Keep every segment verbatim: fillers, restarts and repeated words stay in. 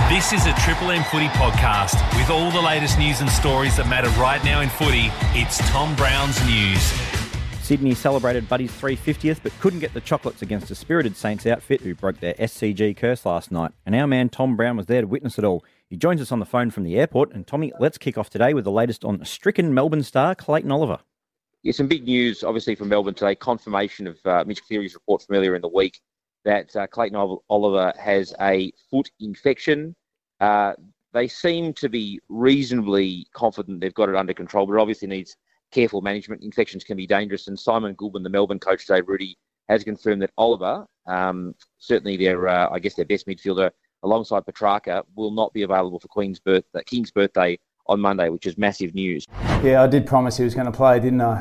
This is a Triple M Footy podcast with all the latest news and stories that matter right now in footy. It's Tom Brown's News. Sydney celebrated Buddy's three hundred fiftieth but couldn't get the chocolates against a spirited Saints outfit who broke their S C G curse last night. And our man Tom Brown was there to witness it all. He joins us on the phone from the airport. And Tommy, let's kick off today with the latest on stricken Melbourne star Clayton Oliver. Yeah, some big news, obviously, from Melbourne today. Confirmation of uh, Mitch Cleary's report from earlier in the week that uh, Clayton Oliver has a foot infection. Uh, they seem to be reasonably confident they've got it under control, but it obviously needs careful management. Infections can be dangerous. And Simon Goodwin, the Melbourne coach today, Rudy, has confirmed that Oliver, um, certainly their, uh, I guess, their best midfielder, alongside Petrarca, will not be available for Queen's birth, uh, King's birthday on Monday, which is massive news. Yeah, I did promise he was going to play, didn't I?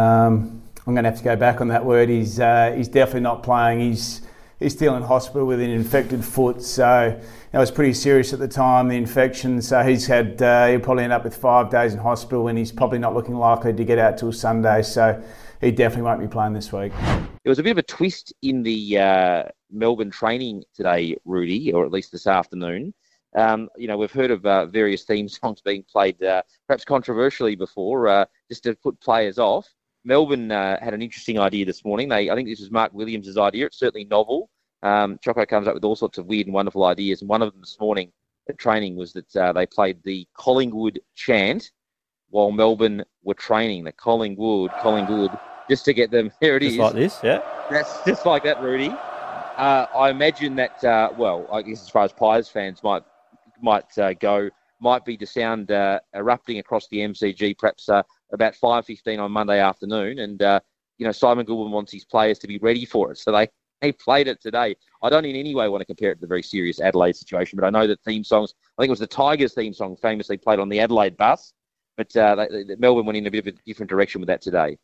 Um, I'm going to have to go back on that word. He's uh, he's definitely not playing. He's he's still in hospital with an infected foot, so it was pretty serious at the time, the infection. So he's had uh, he'll probably end up with five days in hospital, and he's probably not looking likely to get out till Sunday. So he definitely won't be playing this week. There was a bit of a twist in the uh, Melbourne training today, Rudy, or at least this afternoon. Um, you know, we've heard of uh, various theme songs being played, uh, perhaps controversially before, uh, just to put players off. Melbourne uh, had an interesting idea this morning. They, I think this was Mark Williams' idea. It's certainly novel. Um, Choco comes up with all sorts of weird and wonderful ideas, and one of them this morning at training was that uh, they played the Collingwood chant while Melbourne were training. The Collingwood, Collingwood, just to get them. Here it just is. Just like this, yeah. That's just like that, Rudy. Uh, I imagine that, uh, well, I guess as far as Pies fans might might uh, go, might be to sound uh, erupting across the M C G perhaps uh, about five fifteen on Monday afternoon. And, uh, you know, Simon Goodwin wants his players to be ready for it. So they, they played it today. I don't in any way want to compare it to the very serious Adelaide situation, but I know that theme songs, I think it was the Tigers theme song famously played on the Adelaide bus, but uh, they, they, Melbourne went in a bit of a different direction with that today.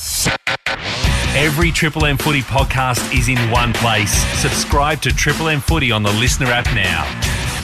Every Triple M Footy podcast is in one place. Subscribe to Triple M Footy on the Listener app now.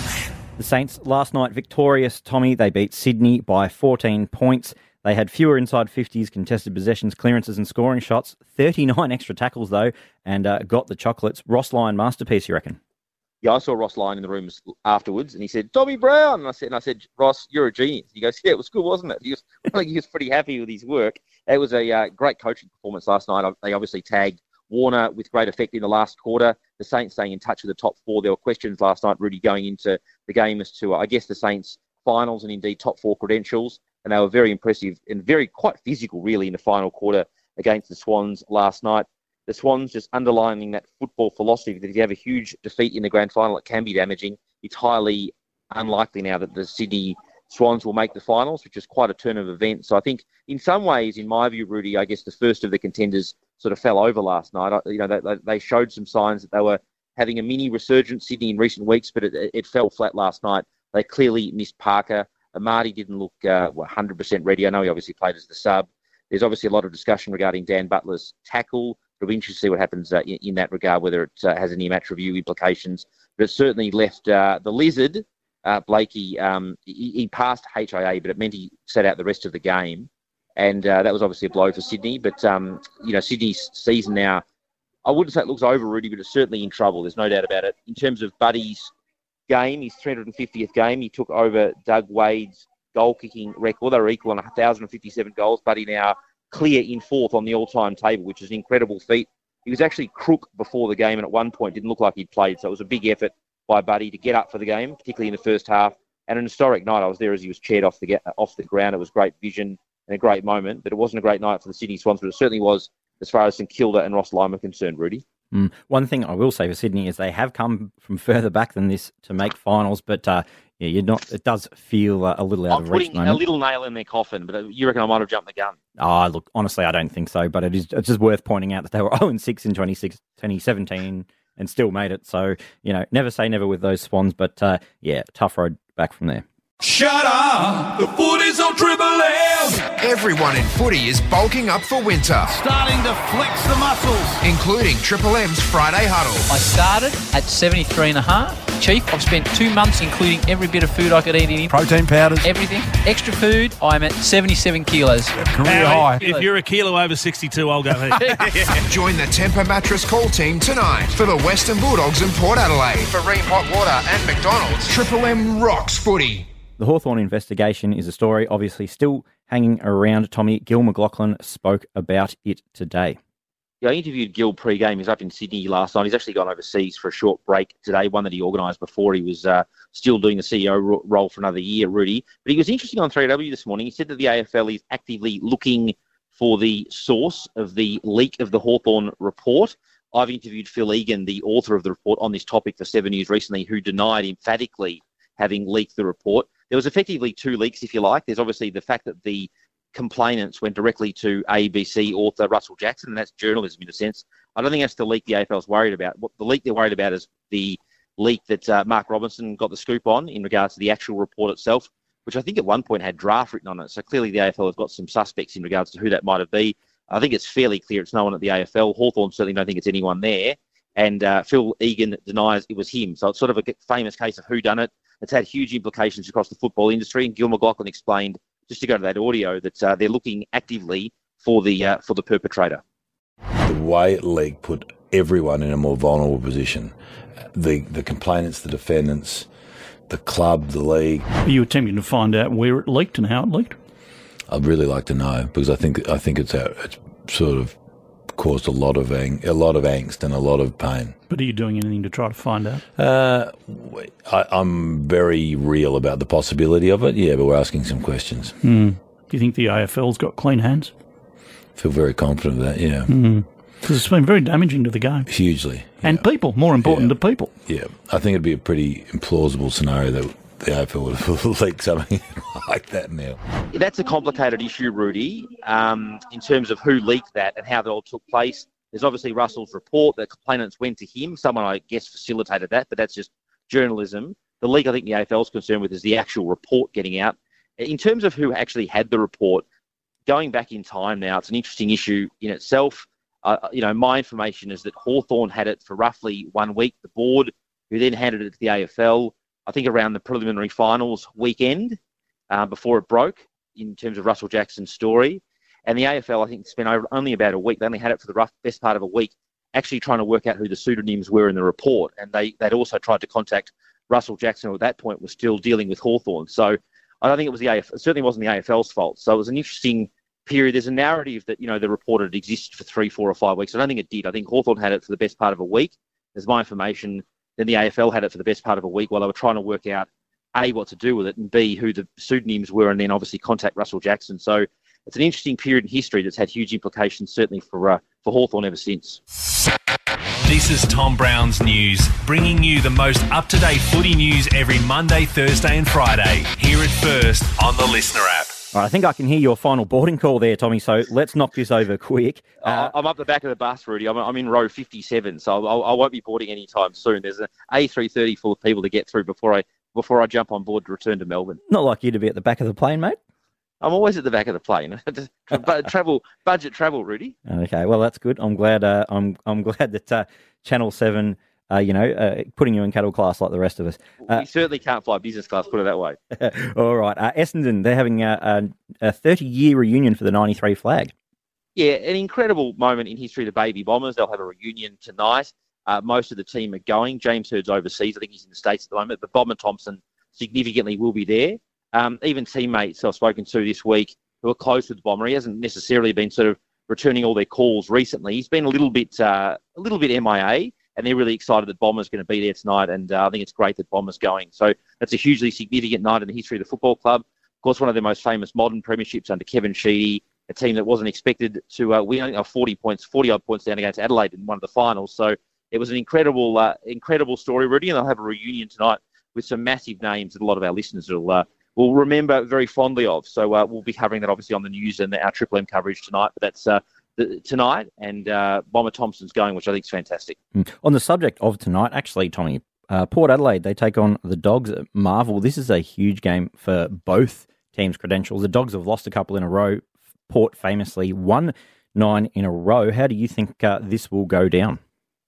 The Saints last night victorious, Tommy. They beat Sydney by fourteen points. They had fewer inside fifties, contested possessions, clearances and scoring shots. thirty-nine extra tackles, though, and uh, got the chocolates. Ross Lyon masterpiece, you reckon? Yeah, I saw Ross Lyon in the room afterwards, and he said, Tommy Brown. And I said, and I said, Ross, you're a genius. He goes, yeah, it was good, wasn't it? He was, I think he was pretty happy with his work. It was a uh, great coaching performance last night. They obviously tagged Warner with great effect in the last quarter. The Saints staying in touch with the top four. There were questions last night, Rudy, going into the game as to, uh, I guess, the Saints' finals and indeed top four credentials. And they were very impressive and very quite physical, really, in the final quarter against the Swans last night. The Swans just underlining that football philosophy that if you have a huge defeat in the grand final, it can be damaging. It's highly unlikely now that the Sydney Swans will make the finals, which is quite a turn of events. So I think in some ways, in my view, Rudy, I guess the first of the contenders sort of fell over last night. You know, they, they showed some signs that they were having a mini resurgence, Sydney, in recent weeks, but it, it fell flat last night. They clearly missed Parker. Amadi didn't look uh, one hundred percent ready. I know he obviously played as the sub. There's obviously a lot of discussion regarding Dan Butler's tackle. It'll be interesting to see what happens uh, in, in that regard, whether it uh, has any match review implications. But it certainly left uh, the Lizard, uh, Blakey, um, he, he passed H I A, but it meant he sat out the rest of the game. And uh, that was obviously a blow for Sydney. But, um, you know, Sydney's season now, I wouldn't say it looks over, Rudy, but it's certainly in trouble. There's no doubt about it. In terms of Buddy's game, his three hundred fiftieth game, he took over Doug Wade's goal-kicking record. They were equal on one thousand fifty-seven goals. Buddy now clear in fourth on the all-time table, which is an incredible feat. He was actually crook before the game, and at one point didn't look like he'd played. So it was a big effort by Buddy to get up for the game, particularly in the first half. And an historic night. I was there as he was chaired off the off the ground. It was great vision and a great moment. But it wasn't a great night for the Sydney Swans, but it certainly was as far as St Kilda and Ross Lyon were concerned, Rudy. Mm. One thing I will say for Sydney is they have come from further back than this to make finals, but uh, yeah, you're not. It does feel uh, a little out I'm of reach. I'm putting a little nail in their coffin, but you reckon I might have jumped the gun? Oh, look, honestly, I don't think so. But it is. It's just worth pointing out that they were oh and six in twenty seventeen and still made it. So you know, never say never with those Swans. But uh, yeah, tough road back from there. Shut up! The footy's on Triple M! Everyone in footy is bulking up for winter. Starting to flex the muscles. Including Triple M's Friday Huddle. I started at seventy-three and a half. Chief. I've spent two months including every bit of food I could eat in. Protein powders. Everything. Extra food, I'm at seventy-seven kilos. Career high. If you're a kilo over sixty-two, I'll go there. Join the Temper Mattress call team tonight for the Western Bulldogs and Port Adelaide. For Ream Hot Water and McDonald's, Triple M rocks footy. The Hawthorn investigation is a story obviously still hanging around. Tommy, Gil McLachlan spoke about it today. Yeah, I interviewed Gil pre-game. He was up in Sydney last night. He's actually gone overseas for a short break today, one that he organised before he was uh, still doing the C E O ro- role for another year, Rudy. But he was interesting on three A W this morning. He said that the A F L is actively looking for the source of the leak of the Hawthorn report. I've interviewed Phil Egan, the author of the report, on this topic for Seven News recently, who denied emphatically having leaked the report. There was effectively two leaks, if you like. There's obviously the fact that the complainants went directly to A B C author Russell Jackson, and that's journalism in a sense. I don't think that's the leak the A F L's worried about. What the leak they're worried about is the leak that uh, Mark Robinson got the scoop on in regards to the actual report itself, which I think at one point had draft written on it. So clearly the A F L have got some suspects in regards to who that might have been. I think it's fairly clear it's no one at the A F L. Hawthorn certainly don't think it's anyone there. And uh, Phil Egan denies it was him. So it's sort of a famous case of who done it. It's had huge implications across the football industry. And Gil McLachlan explained, just to go to that audio, that uh, they're looking actively for the uh, for the perpetrator. The way it leaked put everyone in a more vulnerable position. The the complainants, the defendants, the club, the league. Are you attempting to find out where it leaked and how it leaked? I'd really like to know, because I think I think it's a, it's sort of caused a lot of ang- a lot of angst and a lot of pain. But are you doing anything to try to find out? Uh, I, I'm very real about the possibility of it. Yeah, but we're asking some questions. Hmm. Do you think the A F L's got clean hands? Feel very confident of that. Yeah. Hmm. Because it's been very damaging to the game. Hugely. Yeah. And people, more important yeah. to people. Yeah. I think it'd be a pretty implausible scenario that the A F L would leak something like that now. That's a complicated issue, Rudy, um, in terms of who leaked that and how that all took place. There's obviously Russell's report that complainants went to him. Someone, I guess, facilitated that, but that's just journalism. The leak I think the A F L's concerned with is the actual report getting out. In terms of who actually had the report, going back in time now, it's an interesting issue in itself. Uh, you know, my information is that Hawthorn had it for roughly one week. The board, who then handed it to the A F L, I think around the preliminary finals weekend uh, before it broke in terms of Russell Jackson's story. And the A F L, I think, spent over only about a week. They only had it for the rough best part of a week, actually trying to work out who the pseudonyms were in the report. And they, they'd also tried to contact Russell Jackson, who at that point was still dealing with Hawthorn. So I don't think it was the A F L. It certainly wasn't the A F L's fault. So it was an interesting period. There's a narrative that, you know, the report had existed for three, four or five weeks. I don't think it did. I think Hawthorn had it for the best part of a week. There's my information. Then the A F L had it for the best part of a week while they were trying to work out, A, what to do with it, and B, who the pseudonyms were, and then obviously contact Russell Jackson. So it's an interesting period in history that's had huge implications, certainly for uh, for Hawthorn ever since. This is Tom Brown's News, bringing you the most up-to-date footy news every Monday, Thursday and Friday. Hear it first on the Listener app. All right, I think I can hear your final boarding call there, Tommy, so let's knock this over quick. Uh, I'm up the back of the bus, Rudy. I'm, I'm in row fifty-seven, so I'll, I won't be boarding anytime soon. There's an A three thirty full of people to get through before I before I jump on board to return to Melbourne. Not like you to be at the back of the plane, mate. I'm always at the back of the plane. But travel, budget travel, Rudy. Okay, well that's good. I'm glad. Uh, I'm I'm glad that uh, Channel Seven, uh, you know, uh, putting you in cattle class like the rest of us. Uh, we certainly can't fly business class. Put it that way. All right, uh, Essendon. They're having a, a thirty-year reunion for the ninety-three flag. Yeah, an incredible moment in history. The Baby Bombers. They'll have a reunion tonight. Uh, most of the team are going. James Hurd's overseas. I think he's in the States at the moment. But Bomber Thompson significantly will be there. Um, even teammates I've spoken to this week who are close with Bomber. He hasn't necessarily been sort of returning all their calls recently. He's been a little bit, uh, a little bit M I A, and they're really excited that Bomber's going to be there tonight. And uh, I think it's great that Bomber's going. So that's a hugely significant night in the history of the football club. Of course, one of the most famous modern premierships under Kevin Sheedy, a team that wasn't expected to uh, win uh, forty points, forty odd points down against Adelaide in one of the finals. So it was an incredible, uh, incredible story, Rudy. And they'll have a reunion tonight with some massive names that a lot of our listeners will. Uh, We'll remember very fondly of. So uh, we'll be covering that obviously on the news and our Triple M coverage tonight. But that's uh, the, tonight, and uh, Bomber Thompson's going, which I think is fantastic. Mm. On the subject of tonight, actually, Tommy, uh, Port Adelaide, they take on the Dogs at Marvel. This is a huge game for both teams' credentials. The Dogs have lost a couple in a row. Port famously won nine in a row. How do you think uh, this will go down?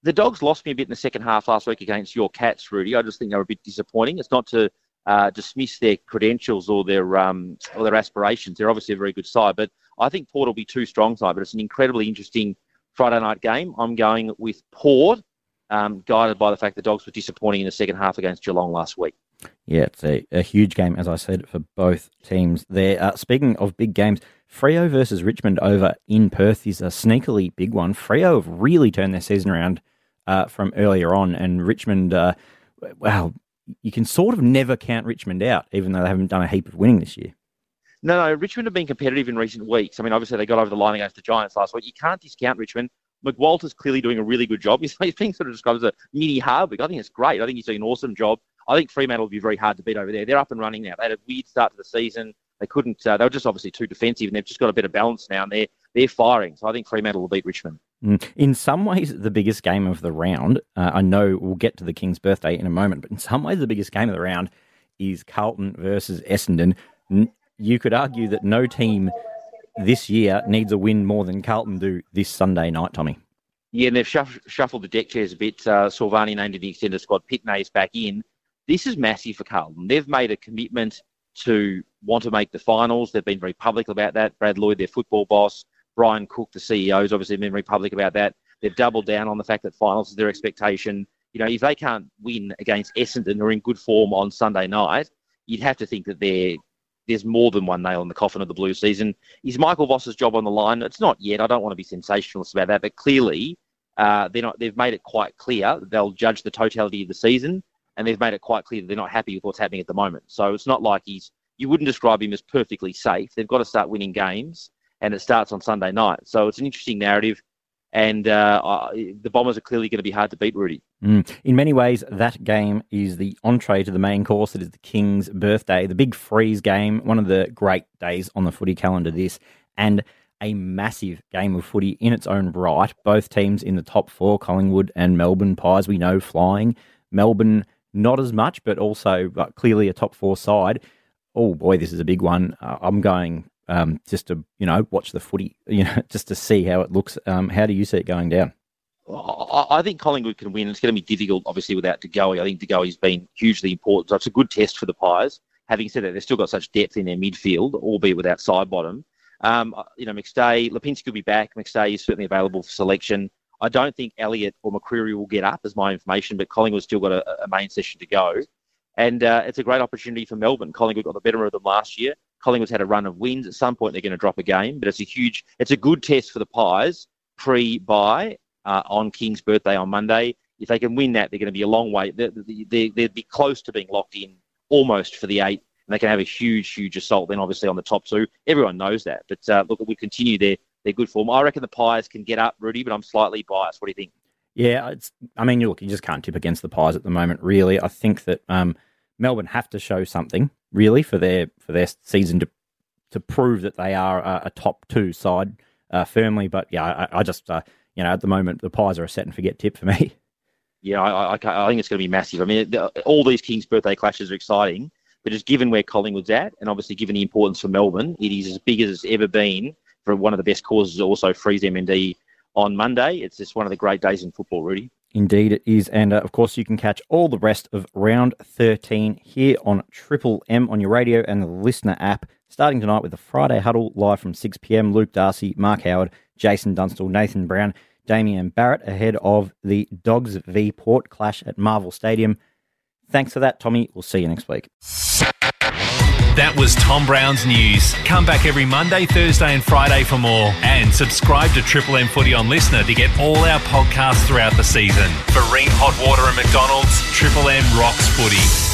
the Dogs lost me a bit in the second half last week against your Cats, Rudy. I just think they were a bit disappointing. It's not to uh, dismiss their credentials or their um, or their aspirations. They're obviously a very good side, but I think Port will be too strong side. But it's an incredibly interesting Friday night game. I'm going with Port, um, guided by the fact the Dogs were disappointing in the second half against Geelong last week. Yeah, it's a, a huge game, as I said, for both teams there. Uh, speaking of big games, Freo versus Richmond over in Perth is a sneakily big one. Freo have really turned their season around uh, from earlier on, and Richmond, uh, wow, you can sort of never count Richmond out, even though they haven't done a heap of winning this year. No, no, Richmond have been competitive in recent weeks. I mean, obviously they got over the line against the Giants last week. You can't discount Richmond. McWalter's clearly doing a really good job. He's, he's being sort of described as a mini Harvick. I think it's great. I think he's doing an awesome job. I think Fremantle will be very hard to beat over there. They're up and running now. They had a weird start to the season. They couldn't. Uh, they were just obviously too defensive, and they've just got a bit of balance now, and they're they're firing. So I think Fremantle will beat Richmond. In some ways, the biggest game of the round. Uh, I know we'll get to the King's birthday in a moment, but in some ways, the biggest game of the round is Carlton versus Essendon. You could argue that no team this year needs a win more than Carlton do this Sunday night, Tommy. Yeah, and they've shuff- shuffled the deck chairs a bit. Uh, Silvani named in the extended squad. Pitney's back in. This is massive for Carlton. They've made a commitment to want to make the finals. They've been very public about that. Brad Lloyd, their football boss, Brian Cook, the C E O, has obviously been very public about that. They've doubled down on the fact that finals is their expectation. You know, if they can't win against Essendon or in good form on Sunday night, you'd have to think that they're there's more than one nail in the coffin of the Blue season. Is Michael Voss's job on the line? It's not yet. I don't want to be sensationalist about that, but clearly uh, they're not. They've made it quite clear they'll judge the totality of the season, and they've made it quite clear that they're not happy with what's happening at the moment. So it's not like he's. You wouldn't describe him as perfectly safe. They've got to start winning games, and it starts on Sunday night. So it's an interesting narrative, and uh, uh, the Bombers are clearly going to be hard to beat, Rudy. Mm. In many ways, that game is the entree to the main course. It is the King's birthday, the big freeze game, one of the great days on the footy calendar this, and a massive game of footy in its own right. Both teams in the top four, Collingwood and Melbourne, Pies, we know, flying. Melbourne, not as much, but also uh, clearly a top four side. Oh, boy, this is a big one. Uh, I'm going um, just to, you know, watch the footy, you know, just to see how it looks. Um, how do you see it going down? I think Collingwood can win. It's going to be difficult, obviously, without De Goey. I think De Goey's been hugely important. So it's a good test for the Pies. Having said that, they've still got such depth in their midfield, albeit without side bottom. Um, you know, McStay, Lipinski will be back. McStay is certainly available for selection. I don't think Elliott or McCreary will get up, as my information, but Collingwood's still got a, a main session to go. And uh, it's a great opportunity for Melbourne. Collingwood got the better of them last year. Collingwood's had a run of wins. At some point, they're going to drop a game, but it's a huge, it's a good test for the Pies pre-bye uh, on King's birthday on Monday. If they can win that, they're going to be a long way. They, they, they'd be close to being locked in almost for the eight, and they can have a huge, huge assault then, obviously, on the top two. Everyone knows that. But uh, look, we continue their, their good form. I reckon the Pies can get up, Rudy, but I'm slightly biased. What do you think? Yeah, it's. I mean, look, you just can't tip against the Pies at the moment, really. I think that um, Melbourne have to show something, really, for their for their season to to prove that they are a, a top two side uh, firmly. But yeah, I, I just, uh, you know, at the moment, the Pies are a set and forget tip for me. Yeah, I, I, I think it's going to be massive. I mean, all these King's birthday clashes are exciting, but just given where Collingwood's at, and obviously given the importance for Melbourne, it is as big as it's ever been for one of the best causes, also Freeze M N D on Monday. It's just one of the great days in football, Rudy. Indeed it is. And, uh, of course, you can catch all the rest of Round thirteen here on Triple M on your radio and the Listener app, starting tonight with the Friday Huddle live from six p.m. Luke Darcy, Mark Howard, Jason Dunstall, Nathan Brown, Damien Barrett ahead of the Dogs v Port clash at Marvel Stadium. Thanks for that, Tommy. We'll see you next week. That was Tom Brown's News. Come back every Monday, Thursday and Friday for more. And subscribe to Triple M Footy on Listener to get all our podcasts throughout the season. For Ream Hot Water and McDonald's, Triple M rocks footy.